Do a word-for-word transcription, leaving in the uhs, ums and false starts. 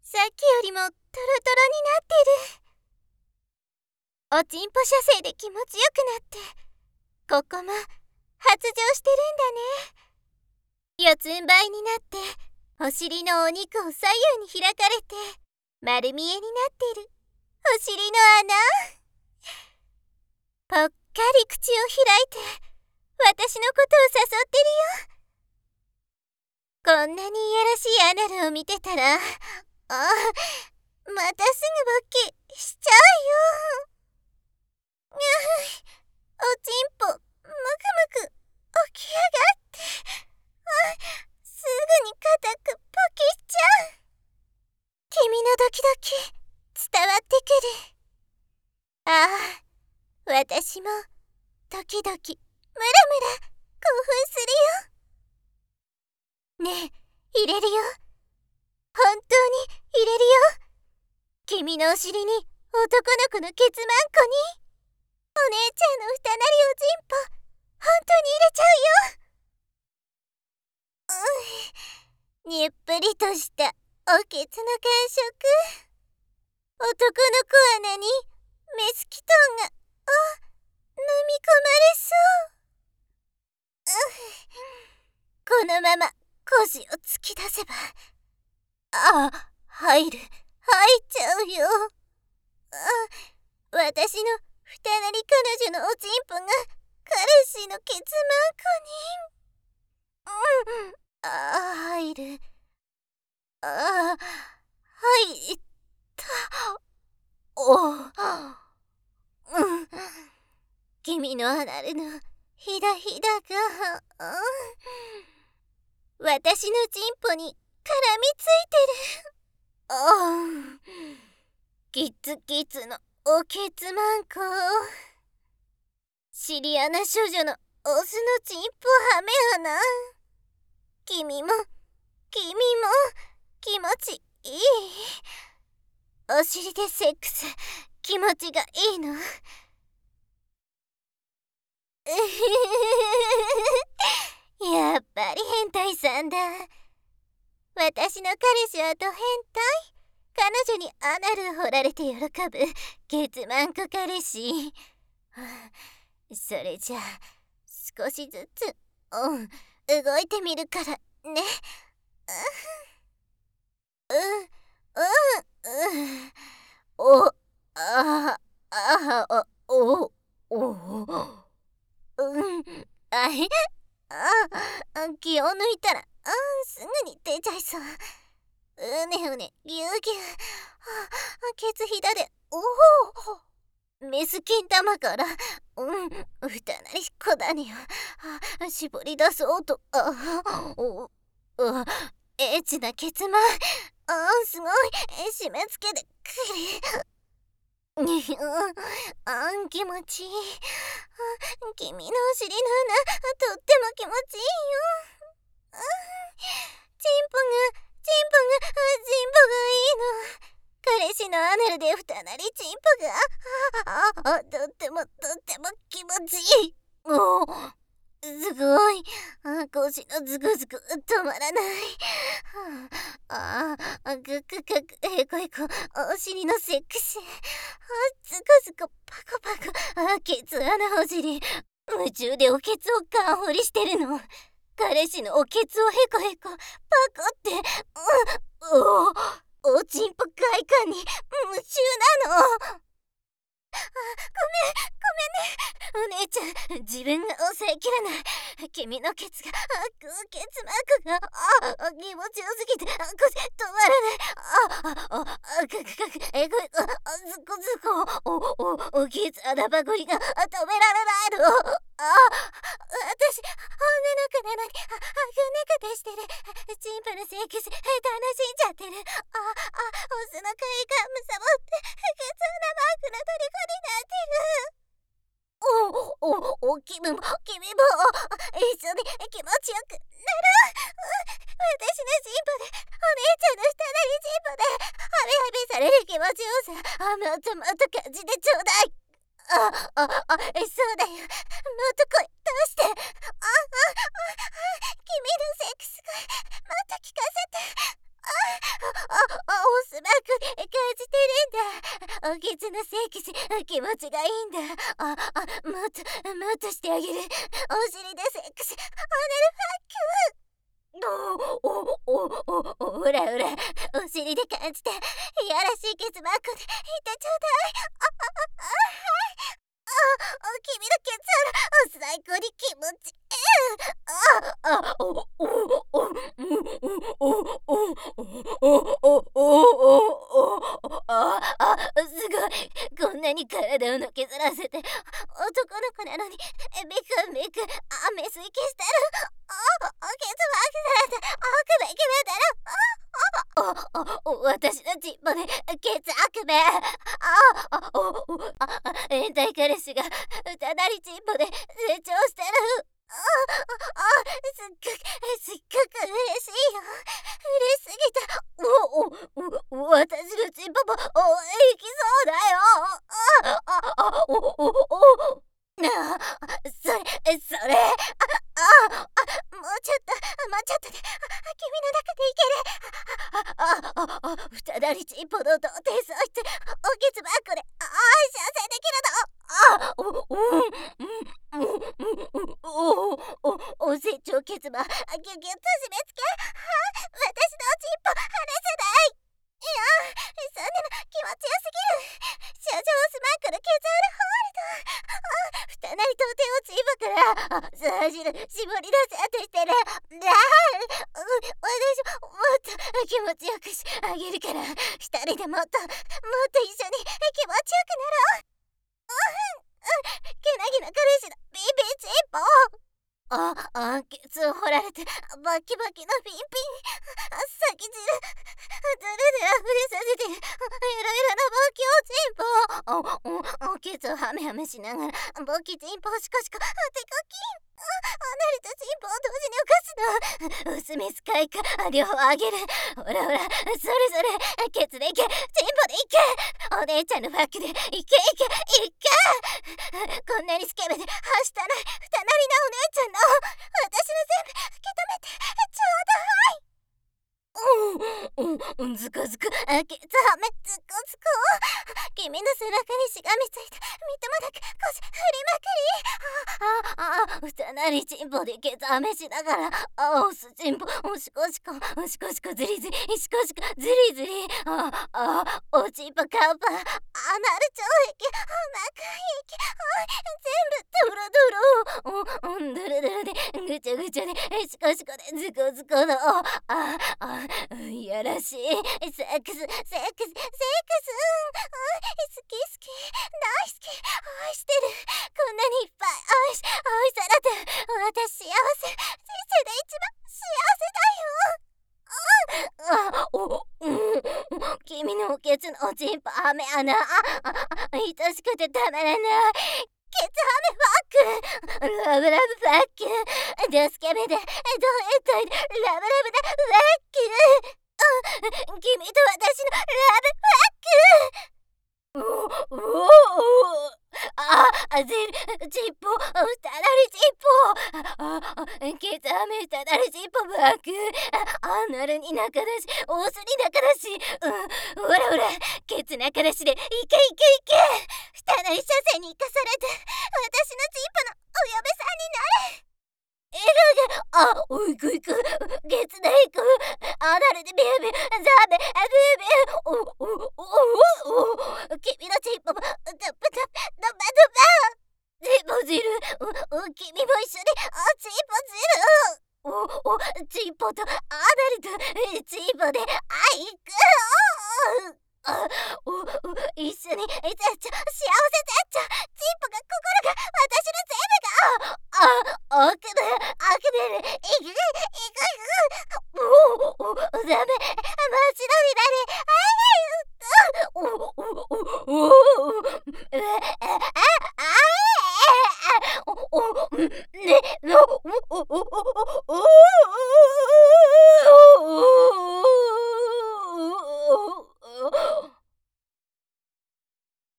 さっきよりもトロトロになってる。おちんぽ射精で気持ちよくなって、ここも発情してるんだね。四つん這いになって、お尻のお肉を左右に開かれて、丸見えになってるお尻の穴。ぽっかり口を開いて、私のことを誘ってるよ。こんなにいやらしいアナルを見てたら、ああ、またすぐ勃起しちゃうよ。うおちんぽ、むくむく起き上がって、あ、すぐに固くポキしちゃう。君のドキドキ、伝わってくる。ああ、私も、ドキドキ、ムラムラ、興奮するよ。ねえ、入れるよ。本当に入れるよ。君のお尻に男の子のケツマンコに、お姉ちゃんのふたなりおちんぽ、本当に入れちゃうよ。うん、にっぷりとしたおケツの感触。男のコアナにメスキトンが、あ、飲み込まれそう。うん、このまま腰を突き出せば、ああ、入る、入っちゃうよ。あ、私のふたなり彼女のおちんぽが彼氏のケツマンコに。うん、ああ、入る。ああ、入った。おう、うん、君のアナルのひだひだが、うん、私のチンポに絡みついてる。ああ、キツキツのおケツマンコ。シリアナ少女のオスのチンポハメハナ。君も君も気持ちいい。お尻でセックス気持ちがいいの。やっぱり変態さんだ。私の彼氏はド変態。彼女にアナル掘られて喜ぶケツマンコ彼氏。それじゃあ少しずつ、うん、動いてみるからね。うん、うん、うん。お、ああ、あ、お、お、うん、あい、あ、気を抜いたら、あ、すぐに出ちゃいそう。うねうね、ぎゅうぎゅう。ケツひだで、おお、メス金玉から、うん、ふたなり小種を絞り出そうと、あ、お、あ、エッチなケツマン、あ、すごい、締め付けてくる。あん、気持ちいい。君のお尻の穴、とっても気持ちいいよ。チンポが、チンポが、チンポがいいの。彼氏のアナルでふたなりチンポが、あ、あ、とってもとっても気持ちいい。おー、すごい。あ、腰のズクズク止まらない。ああ、グクグクエコエコ、お尻のセックス。あ、ズコズコパコパコ、あ、ケツ穴お尻。夢中でおケツをガン掘りしてるの。彼氏のおケツをヘコヘコパコって、うん、おお、おちんぽ快感に夢中なの。あ、ごめん、ごめんね。お姉ちゃん、自分が抑えきれない。君のケツが、あ、ケツマークが、あ、気持ちよすぎて、あ、腰止まらない。あ、あ、あ、かくかく、えぐい、あ、ずこずこ、お、お、お、ケツ穴ばこりが、あ、止められないの。あ、私、女の子なのに、あ、ぐねぐねしてる。チンポのセックス、楽しんじゃってる。あ、あ、オスの快感むさぼって、ケツ穴マークの虜になってる。お、お、お、君も、君も、一緒に気持ちよくなろう。私のチンポで、お姉ちゃんのふたなりチンポで、ハメハメされる気持ちよさ、あ、もっともっと感じてちょうだい。あ、あ、あ、そうだよ。もっと声出して。あ、あ、あ、君のセックス声、もっと聞かせて。あ、あ、あ、おすめつの聖騎士、気持ちがいいんだ。あ、あ、もっともっとしてあげる。お尻でセックス、おなるファック。おおおおおらおら、お尻で感じて、いやらしいケツバックで言ってちょうだい。あああはいあ、君のケツ最高に気持ちいい。ああおおおおおおおおおああすごい、こんなに体をのけずらせて、男の子なのにビクビクあメス息してる。ああケツバックされて悪夢決めてる。あああ私のチンポでケツ悪夢。ああおおあ変態彼氏がただりチンポで成長してる。ああすっごくすっごく嬉しいよ。嬉しすぎた。おおお私のチンポもおいきそうだよ。あああおおおあそれそれあああもうちょっともうちょっとで君の中でいける。ああああ二だりチンポの童貞そいつおケツばっこでああ幸せできるの。あおおおおおお成長ケツバギュギュッと締め付け。は私のチンポ離せない。いやそんなの気持ちよすぎる。少女オスマークのケツアルホールド。あ二なり童貞をチンポからあ素走る絞り出そうとしてる。だあ私もっと気持ちよくしあげるから二人でもっともっと一緒に気持ちよくなろう。けなげな彼氏のビンビンチンポ。ああケツを掘られてバキバキのピンピン先汁ずるであふれさせていろいろなバキをチンポ。おおケツをハメハメしながらボキチンポシコシコテコキン。離れたチンポを同時に犯すの。オスメス開花両方あげる。ほらほらそれそれケツでいけチンポでいけ。お姉ちゃんのバックでいけいけいけ。こんなにスケベではしたない二なりなお姉ちゃんの私の全部受け止めてちょうだい。うん、うん、ずこずこあケツはめずこずこ。君の背中にしがみついてみともなく腰振りまくり。あああ二なりチンポでケツはめしながらあオスチンポおしこしこおしこしこずりずりしこしこずりずり。ああおちんぽカウパーアナル腸壁中壁全部ドロドロおんドロドロでぐちゃぐちゃでしこしこでズコズコのああいやらしいセックスセックスセックス好き好き大好き愛してる。こんなにいっぱい愛し愛されて私幸せ。人生で一番幸せだよ。あおうん君のおケツのおちんぽはめ穴ああ愛しくてたまらないケツハメファックラブラブファックドスケベでドエットイでラブラブなファック。君と私のラブファック。おおおああゼルチンポ二なりチンポああケツハメ二なりチンポバックアナルに仲だしオスに仲だし。うんほらほらケツ仲だしでいけいけいけ。二なり車線に生かされて私のチンポのお嫁さんになれ。エロがあおいくいくケツでいくアナルでビュービューザーベビュービューおおおお君のチンポもドバドバドバドバチンポ汁おお君も一緒におチンポ汁おおチンポとアナルとチンポであいくおおお一緒に絶頂幸せ絶頂チンポが心が私の全部があ悪夢悪夢いくいくいくおおおダメ真っ白になれあおおおおおあああおおね